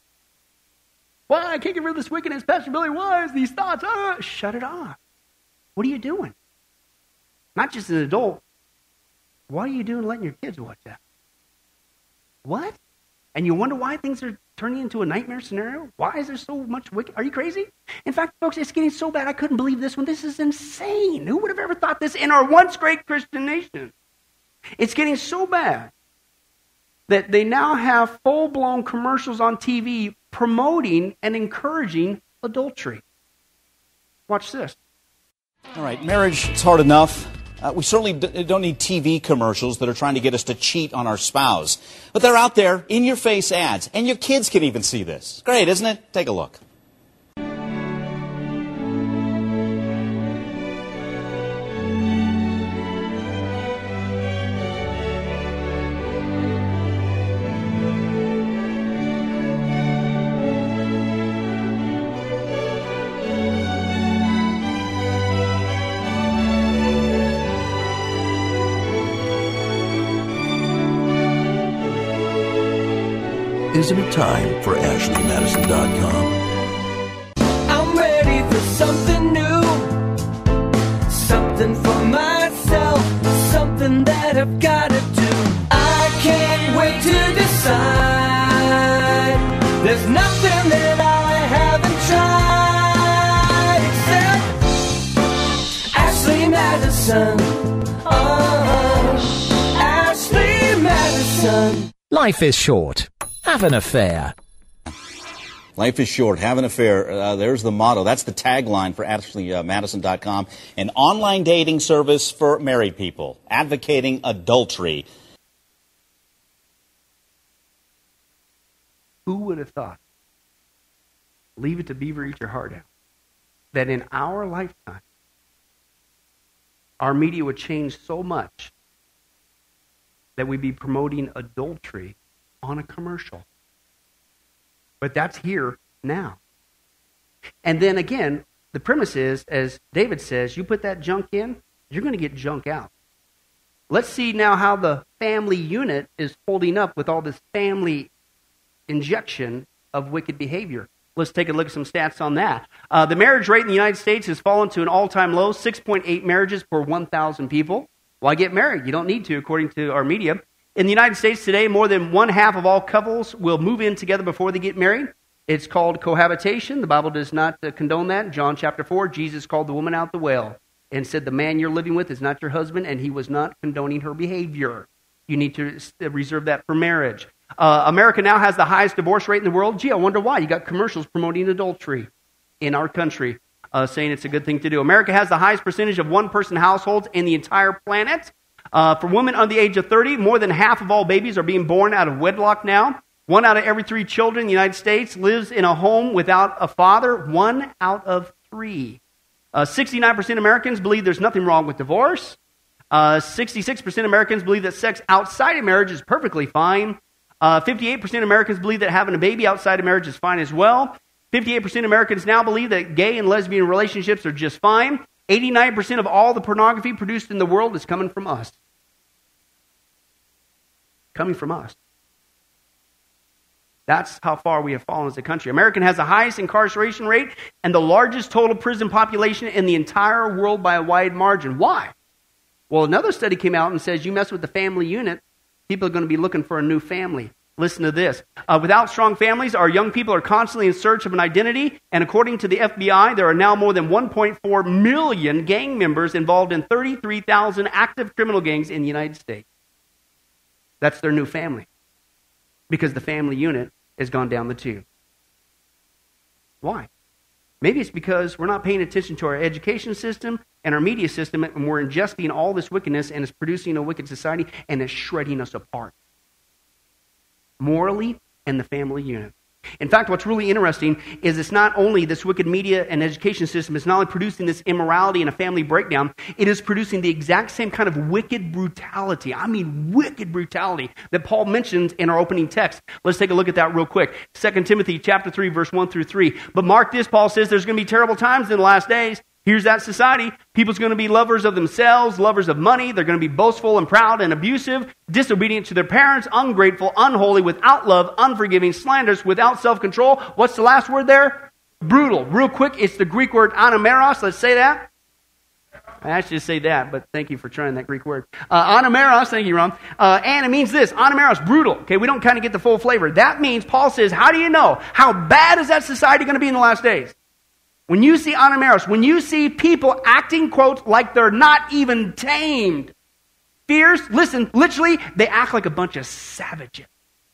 Why? I can't get rid of this wickedness, Pastor Billy. Why is these thoughts? Shut it off. What are you doing? Not just an adult. What are you doing letting your kids watch that? What? And you wonder why things are turning into a nightmare scenario? Why is there so much wicked? Are you crazy? In fact, folks, it's getting so bad I couldn't believe this one. This is insane. Who would have ever thought this in our once great Christian nation? It's getting so bad that they now have full-blown commercials on TV promoting and encouraging adultery. Watch this. All right, marriage, it's hard enough. We certainly don't need TV commercials that are trying to get us to cheat on our spouse. But they're out there, in-your-face ads, and your kids can even see this. Great, isn't it? Take a look. Isn't it time for AshleyMadison.com? I'm ready for something new, something for myself, something that I've got to do. I can't wait to decide. There's nothing that I haven't tried except Ashley Madison. Ashley Madison. Life is short. Have an affair. Life is short. Have an affair. There's the motto. That's the tagline for AshleyMadison.com, an online dating service for married people, advocating adultery. Who would have thought? Leave it to Beaver, eat your heart out. That in our lifetime, our media would change so much that we'd be promoting adultery on a commercial. But that's here now. And then again, the premise is, as David says, you put that junk in, you're going to get junk out. Let's see now how the family unit is holding up with all this family injection of wicked behavior. Let's take a look at some stats on that. The marriage rate in the United States has fallen to an all-time low, 6.8 marriages per 1,000 people. Why get married? You don't need to, according to our media. In the United States today, more than 1/2 of all couples will move in together before they get married. It's called cohabitation. The Bible does not condone that. In John chapter 4, Jesus called the woman out the well and said, the man you're living with is not your husband, and he was not condoning her behavior. You need to reserve that for marriage. America now has the highest divorce rate in the world. Gee, I wonder why. You got commercials promoting adultery in our country, saying it's a good thing to do. America has the highest percentage of one-person households in the entire planet. For women under the age of 30, more than half of all babies are being born out of wedlock now. 1 out of every 3 children in the United States lives in a home without a father. 1 out of 3. 69% of Americans believe there's nothing wrong with divorce. 66% of Americans believe that sex outside of marriage is perfectly fine. 58% of Americans believe that having a baby outside of marriage is fine as well. 58% of Americans now believe that gay and lesbian relationships are just fine. 89% of all the pornography produced in the world is coming from us. Coming from us. That's how far we have fallen as a country. America has the highest incarceration rate and the largest total prison population in the entire world by a wide margin. Why? Well, another study came out and says you mess with the family unit, people are going to be looking for a new family. Listen to this. Without strong families, our young people are constantly in search of an identity. And according to the FBI, there are now more than 1.4 million gang members involved in 33,000 active criminal gangs in the United States. That's their new family. Because the family unit has gone down the tube. Why? Maybe it's because we're not paying attention to our education system and our media system, and we're ingesting all this wickedness, and it's producing a wicked society, and it's shredding us apart. Morally and the family unit. In fact, what's really interesting is it's not only this wicked media and education system, it's not only producing this immorality and a family breakdown, it is producing the exact same kind of wicked brutality. I mean wicked brutality that Paul mentions in our opening text. Let's take a look at that real quick. 2 Timothy chapter 3, verse 1 through 3. But mark this, Paul says, there's going to be terrible times in the last days. Here's that society. People's going to be lovers of themselves, lovers of money. They're going to be boastful and proud and abusive, disobedient to their parents, ungrateful, unholy, without love, unforgiving, slanderous, without self-control. What's the last word there? Brutal. Real quick, it's the Greek word anameros. Let's say that. I should just say that, but thank you for trying that Greek word. Anameros, thank you, Ron. And it means this, anameros, brutal. Okay, we don't kind of get the full flavor. That means, Paul says, how do you know? How bad is that society going to be in the last days? When you see anameros, when you see people acting, quote, like they're not even tamed, fierce, listen, literally, they act like a bunch of savages.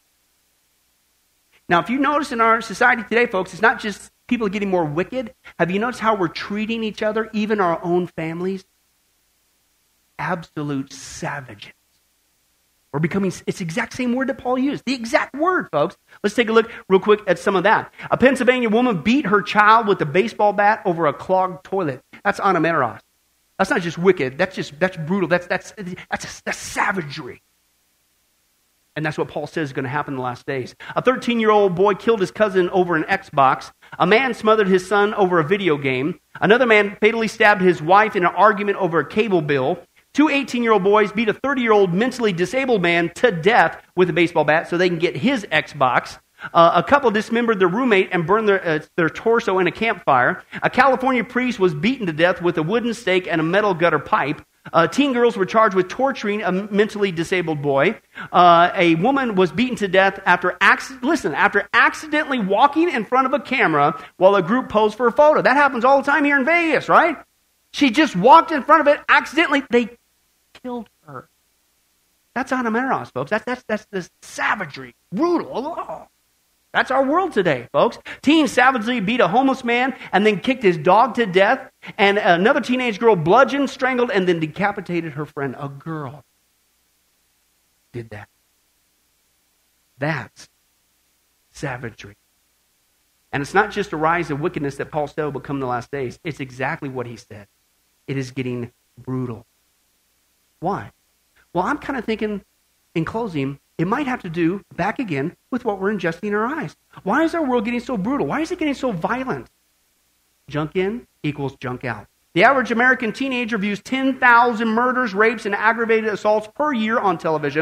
Now, if you notice in our society today, folks, it's not just people getting more wicked. Have you noticed how we're treating each other, even our own families? Absolute savages. We're becoming, it's the exact same word that Paul used. The exact word, folks. Let's take a look real quick at some of that. A Pennsylvania woman beat her child with a baseball bat over a clogged toilet. That's anameros. That's not just wicked. That's brutal. That's savagery. And that's what Paul says is going to happen in the last days. A 13-year-old boy killed his cousin over an Xbox. A man smothered his son over a video game. Another man fatally stabbed his wife in an argument over a cable bill. 2 18-year-old boys beat a 30-year-old mentally disabled man to death with a baseball bat so they can get his Xbox. A couple dismembered their roommate and burned their torso in a campfire. A California priest was beaten to death with a wooden stake and a metal gutter pipe. Teen girls were charged with torturing a mentally disabled boy. A woman was beaten to death after accidentally walking in front of a camera while a group posed for a photo. That happens all the time here in Vegas, right? She just walked in front of it accidentally. They killed her. That's anameros, folks. That's the savagery, brutal. Oh. That's our world today, folks. Teens savagely beat a homeless man and then kicked his dog to death. And another teenage girl bludgeoned, strangled, and then decapitated her friend. A girl did that. That's savagery. And it's not just a rise of wickedness that Paul said will come in the last days. It's exactly what he said. It is getting brutal. Why? Well, I'm kind of thinking, in closing, it might have to do, back again, with what we're ingesting in our eyes. Why is our world getting so brutal? Why is it getting so violent? Junk in equals junk out. The average American teenager views 10,000 murders, rapes, and aggravated assaults per year on television.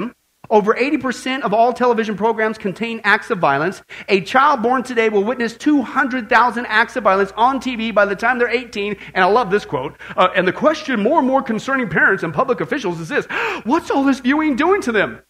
Over 80% of all television programs contain acts of violence. A child born today will witness 200,000 acts of violence on TV by the time they're 18. And I love this quote. And the question more and more concerning parents and public officials is this: what's all this viewing doing to them?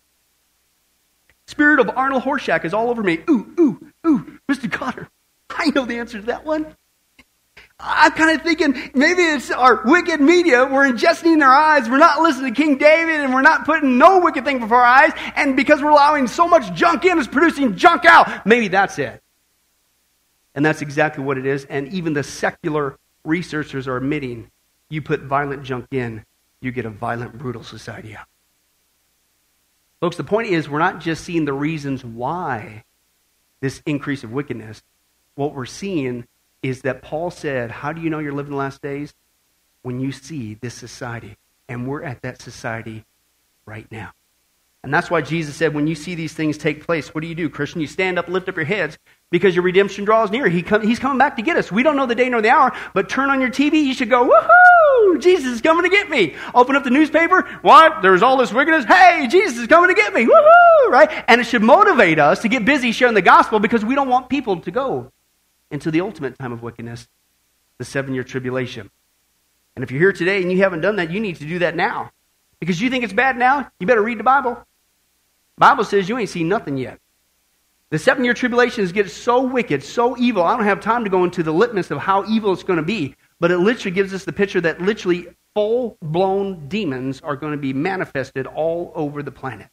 Spirit of Arnold Horshack is all over me. Ooh, Mr. Cotter, I know the answer to that one. I'm kind of thinking maybe it's our wicked media. We're ingesting in our eyes. We're not listening to King David, and we're not putting no wicked thing before our eyes. And because we're allowing so much junk in, it's producing junk out. Maybe that's it. And that's exactly what it is. And even the secular researchers are admitting, you put violent junk in, you get a violent, brutal society out. Folks, the point is, we're not just seeing the reasons why this increase of wickedness. What we're seeing is that Paul said, how do you know you're living the last days? When you see this society. And we're at that society right now. And that's why Jesus said, when you see these things take place, what do, Christian? You stand up, lift up your heads, because your redemption draws near. He's coming back to get us. We don't know the day nor the hour, but turn on your TV, you should go, woohoo! Jesus is coming to get me. Open up the newspaper. What? There's all this wickedness. Hey, Jesus is coming to get me. Woohoo! Right? And it should motivate us to get busy sharing the gospel, because we don't want people to go into the ultimate time of wickedness, the 7-year tribulation. And if you're here today and you haven't done that, you need to do that now. Because you think it's bad now, you better read the Bible. The Bible says you ain't seen nothing yet. The 7-year tribulation is getting so wicked, so evil. I don't have time to go into the litmus of how evil it's going to be, but it literally gives us the picture that literally full-blown demons are going to be manifested all over the planet.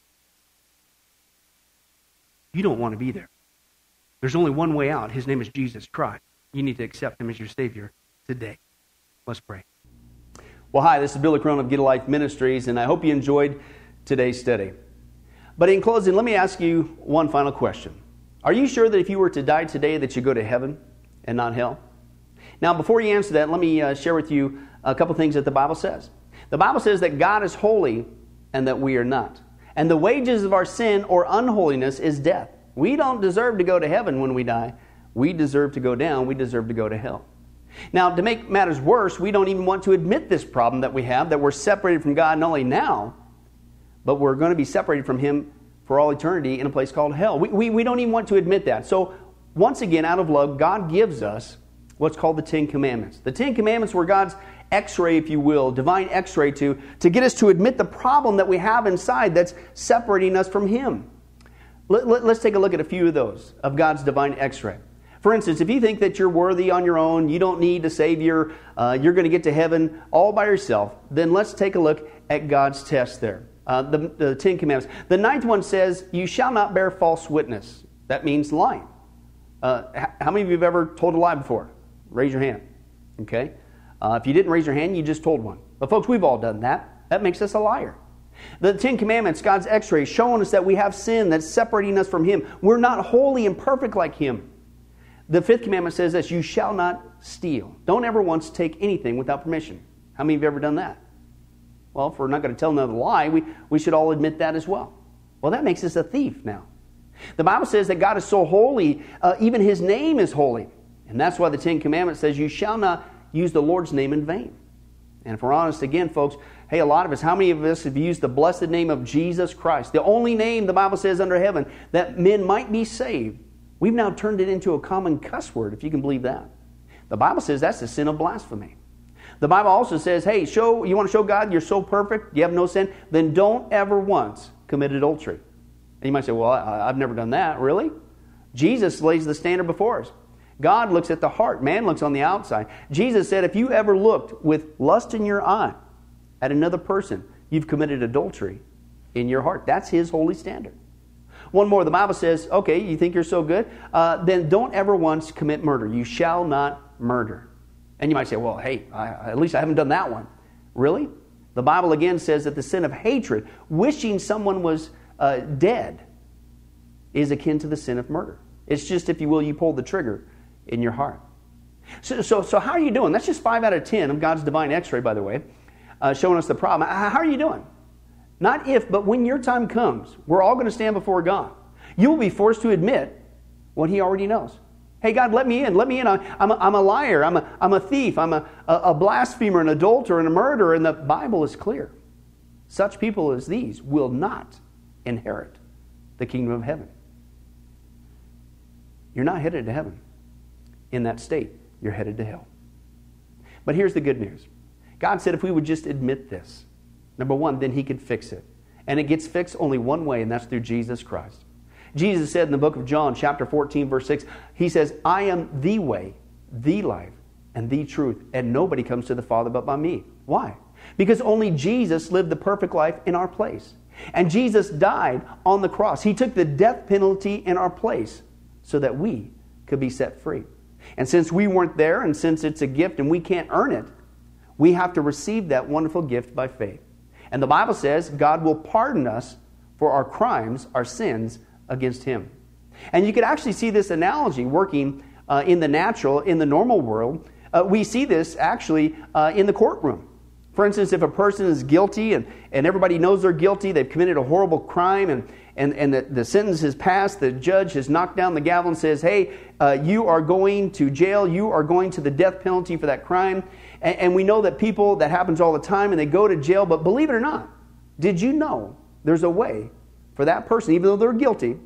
You don't want to be there. There's only one way out. His name is Jesus Christ. You need to accept him as your Savior today. Let's pray. Well, hi, this is Billy Crone of Get a Life Ministries, and I hope you enjoyed today's study. But in closing, let me ask you one final question. Are you sure that if you were to die today that you go to heaven and not hell? Now, before you answer that, let me share with you a couple things that the Bible says. The Bible says that God is holy and that we are not. And the wages of our sin or unholiness is death. We don't deserve to go to heaven when we die. We deserve to go down. We deserve to go to hell. Now, to make matters worse, we don't even want to admit this problem that we have, that we're separated from God not only now, but we're going to be separated from him for all eternity in a place called hell. We don't even want to admit that. So, once again, out of love, God gives us what's called the 10 Commandments. The 10 Commandments were God's x-ray, if you will, divine x-ray to get us to admit the problem that we have inside that's separating us from him. Let's take a look at a few of those, of God's divine x-ray. For instance, if you think that you're worthy on your own, you don't need a Savior, you're going to get to heaven all by yourself, then let's take a look at God's test there. The 10 Commandments. The 9th one says, you shall not bear false witness. That means lying. How many of you have ever told a lie before? Raise your hand. Okay? If you didn't raise your hand, you just told one. But folks, we've all done that. That makes us a liar. The 10 Commandments, God's x-ray, showing us that we have sin that's separating us from him. We're not holy and perfect like him. The 5th commandment says this, you shall not steal. Don't ever once take anything without permission. How many of you have ever done that? Well, if we're not going to tell another lie, we should all admit that as well. Well, that makes us a thief now. The Bible says that God is so holy, even his name is holy. And that's why the 10 Commandments says you shall not use the Lord's name in vain. And if we're honest again, folks, hey, a lot of us, how many of us have used the blessed name of Jesus Christ, the only name the Bible says under heaven that men might be saved? We've now turned it into a common cuss word, if you can believe that. The Bible says that's the sin of blasphemy. The Bible also says, hey, you want to show God you're so perfect, you have no sin, then don't ever once commit adultery. And you might say, well, I've never done that. Really? Jesus lays the standard before us. God looks at the heart. Man looks on the outside. Jesus said, if you ever looked with lust in your eye at another person, you've committed adultery in your heart. That's his holy standard. One more, the Bible says, okay, you think you're so good? Then don't ever once commit murder. You shall not murder. And you might say, well, hey, at least I haven't done that one. Really? The Bible again says that the sin of hatred, wishing someone was dead, is akin to the sin of murder. It's just, if you will, you pull the trigger in your heart. So how are you doing? That's just 5 out of 10 of God's divine x-ray, by the way, showing us the problem. How are you doing? Not if, but when your time comes, we're all going to stand before God. You will be forced to admit what he already knows. Hey, God, let me in. Let me in. I'm a liar. I'm a thief. I'm a blasphemer, an adulterer, and a murderer. And the Bible is clear. Such people as these will not inherit the kingdom of heaven. You're not headed to heaven. In that state, you're headed to hell. But here's the good news. God said if we would just admit this, number one, then he could fix it. And it gets fixed only one way, and that's through Jesus Christ. Jesus said in the book of John, chapter 14, verse 6, he says, I am the way, the life, and the truth, and nobody comes to the Father but by me. Why? Because only Jesus lived the perfect life in our place. And Jesus died on the cross. He took the death penalty in our place so that we could be set free. And since we weren't there, and since it's a gift and we can't earn it, we have to receive that wonderful gift by faith. And the Bible says God will pardon us for our crimes, our sins against him. And you could actually see this analogy working in the natural, in the normal world. We see this actually in the courtroom. For instance, if a person is guilty and everybody knows they're guilty, they've committed a horrible crime, and the sentence has passed, the judge has knocked down the gavel and says, hey, you are going to jail, you are going to the death penalty for that crime. And we know that people, that happens all the time, and they go to jail. But believe it or not, did you know there's a way for that person, even though they're guilty,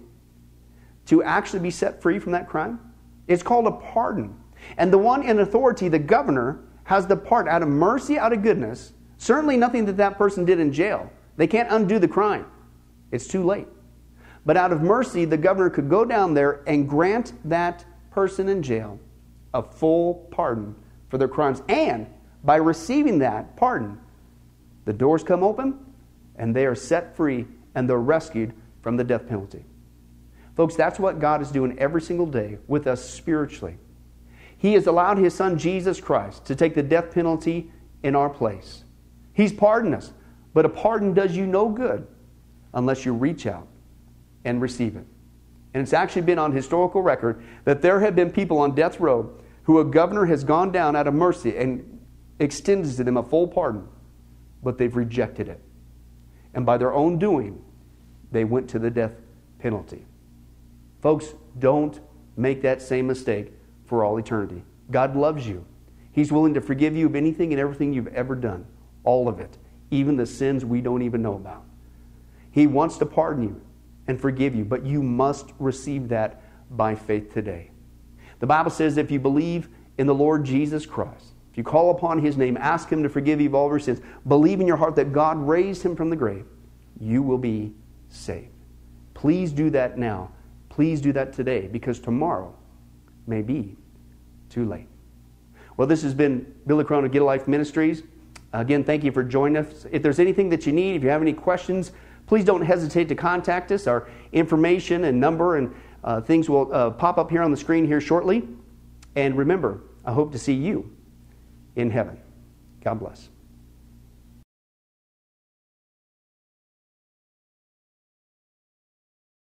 to actually be set free from that crime? It's called a pardon. And the one in authority, the governor, has the part out of mercy, out of goodness. Certainly nothing that person did in jail. They can't undo the crime. It's too late. But out of mercy, the governor could go down there and grant that person in jail a full pardon for their crimes. And by receiving that pardon, the doors come open and they are set free and they're rescued from the death penalty. Folks, that's what God is doing every single day with us spiritually. He has allowed his son Jesus Christ to take the death penalty in our place. He's pardoned us, but a pardon does you no good unless you reach out and receive it. And it's actually been on historical record that there have been people on death row who a governor has gone down out of mercy and extends to them a full pardon, but they've rejected it. And by their own doing, they went to the death penalty. Folks, don't make that same mistake for all eternity. God loves you. He's willing to forgive you of anything and everything you've ever done. All of it. Even the sins we don't even know about. He wants to pardon you and forgive you, but you must receive that by faith today. The Bible says if you believe in the Lord Jesus Christ, if you call upon his name, ask him to forgive you of all of your sins, believe in your heart that God raised him from the grave, you will be saved. Please do that now. Please do that today, because tomorrow may be too late. Well, this has been Billy Crone of Get a Life Ministries. Again, thank you for joining us. If there's anything that you need, if you have any questions, please don't hesitate to contact us. Our information and number and things will pop up here on the screen here shortly. And remember, I hope to see you in heaven. God bless.